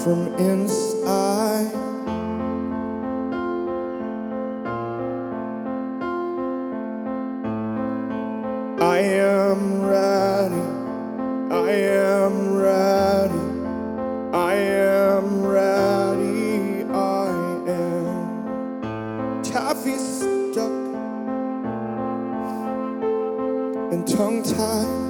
from inside. I am ready, I am ready, I am ready, I am. Taffy stuck and tongue-tied.